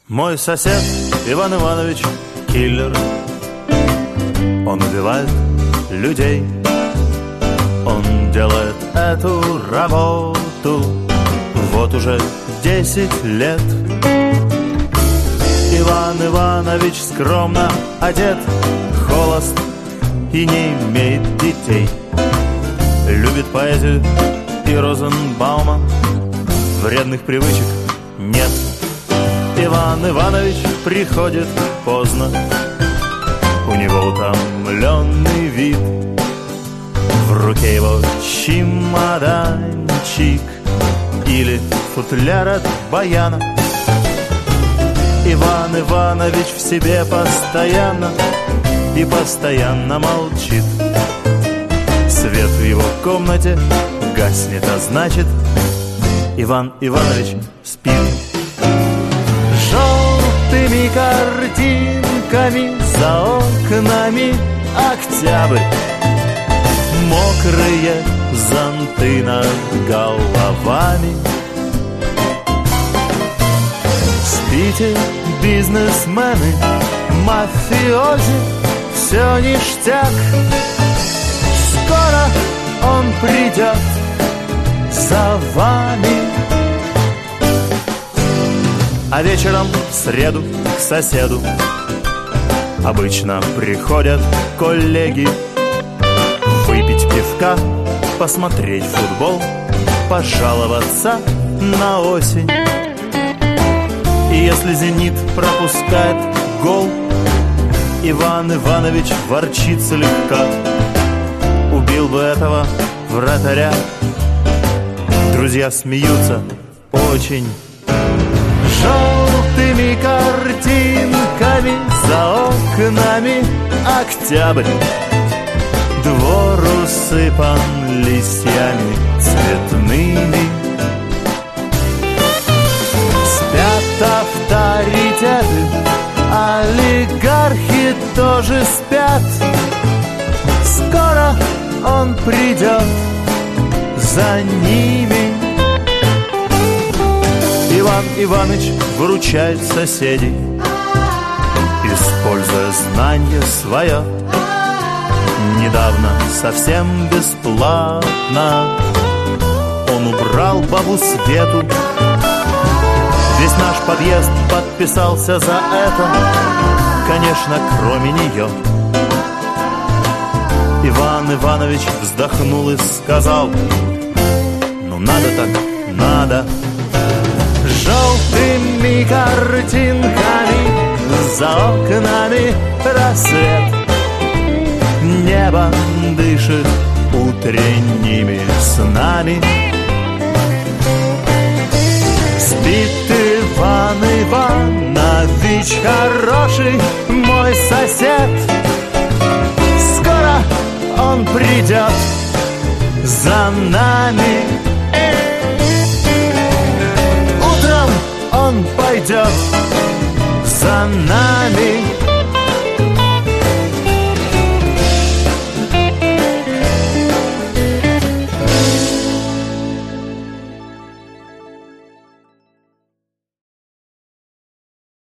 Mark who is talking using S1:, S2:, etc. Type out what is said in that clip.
S1: Мой сосед Иван Иванович киллер. Он убивает людей. Он делает эту работу вот уже 10 лет. Иван Иванович скромно одет, холост и не имеет детей. Любит поэзию и Розенбаума, вредных привычек нет. Иван Иванович приходит поздно, у него утомленный вид, в руке его чемоданчик или футляр от баяна. Иван Иванович в себе постоянно и постоянно молчит. Свет в его комнате гаснет, а значит, Иван Иванович спит. Желтыми картинками за окнами октябрь, мокрые зонты над головами. Спите, бизнесмены, мафиози, все ништяк. Скоро он придет за вами. А вечером в среду к соседу обычно приходят коллеги выпить пивка, посмотреть футбол, пожаловаться на осень. И если «Зенит» пропускает гол, Иван Иванович ворчит слегка: убил бы этого вратаря. Друзья смеются очень. Желтыми картинками за окнами октябрь, двор усыпан листьями цветными. Спят авторитеты, олигархи тоже спят. Скоро он придет за ними. Иван Иванович выручает соседей, используя знание свое. Недавно совсем бесплатно он убрал бабу Свету. Весь наш подъезд подписался за это, конечно, кроме нее. Иван Иванович вздохнул и сказал: ну надо так, надо. Желтыми картинками за окнами рассвет, небо дышит утренними снами. Спит Иван Иванович хороший, мой сосед. Скоро он придет за нами. Утром он пойдет за нами.